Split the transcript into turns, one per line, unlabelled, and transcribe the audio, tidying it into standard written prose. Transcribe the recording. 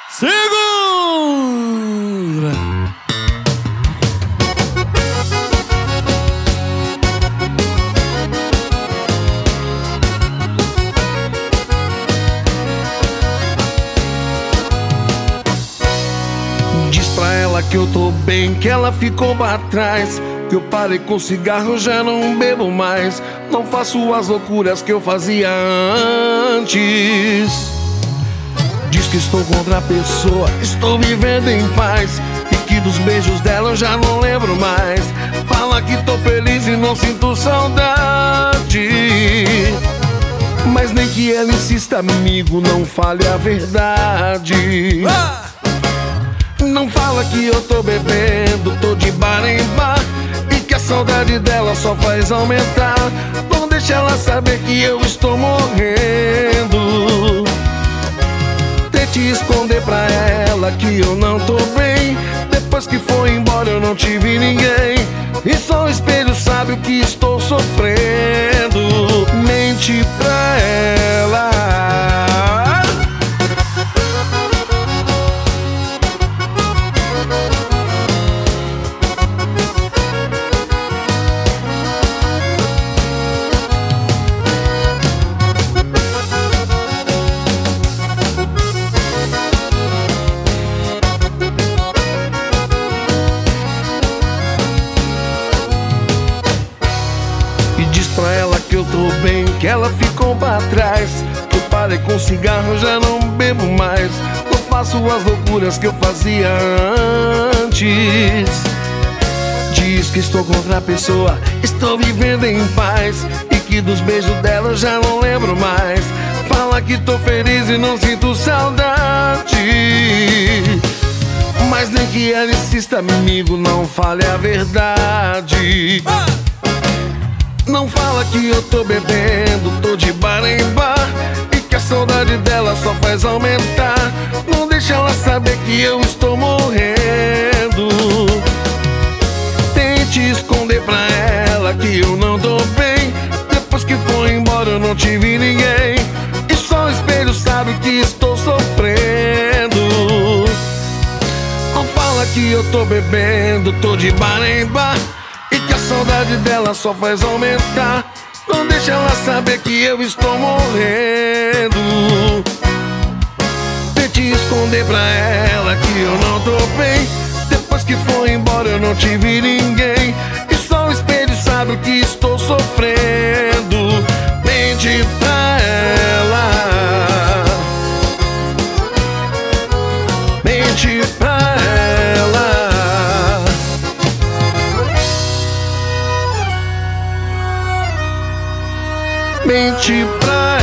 Segura!
Diz pra ela que eu tô bem, que ela ficou pra trás, que eu parei com cigarro, já não bebo mais, não faço as loucuras que eu fazia antes. Diz que estou com outra pessoa, estou vivendo em paz, e que dos beijos dela eu já não lembro mais. Fala que tô feliz e não sinto saudade, mas nem que ela insista, amigo, não fale a verdade. Não fala que eu tô bebendo, tô de bar em bar, e que a saudade dela só faz aumentar. Não deixa ela saber que eu estou morrendo. Tente esconder pra ela que eu não tô bem. Depois que foi embora eu não tive ninguém, e só o espelho sabe o que estou sofrendo. Mente pra ela. Pra ela que eu tô bem, que ela ficou pra trás, que eu parei com cigarro, já não bebo mais, não faço as loucuras que eu fazia antes. Diz que estou com outra pessoa, estou vivendo em paz, e que dos beijos dela eu já não lembro mais. Fala que tô feliz e não sinto saudade, mas nem que ela insista, amigo, não fale a verdade. Não fala que eu tô bebendo, tô de bar em bar, e que a saudade dela só faz aumentar. Não deixa ela saber que eu estou morrendo. Tente esconder pra ela que eu não tô bem. Depois que foi embora eu não tive ninguém, e só o espelho sabe que estou sofrendo. Não fala que eu tô bebendo, tô de bar em bar, e que a saudade dela só faz aumentar. Não deixa ela saber que eu estou morrendo. Tente esconder pra ela que eu não tô bem. Depois que foi embora eu não tive ninguém, e só o espelho sabe o que estou sofrendo. Mente pra ela. Mente pra ela. Mente pra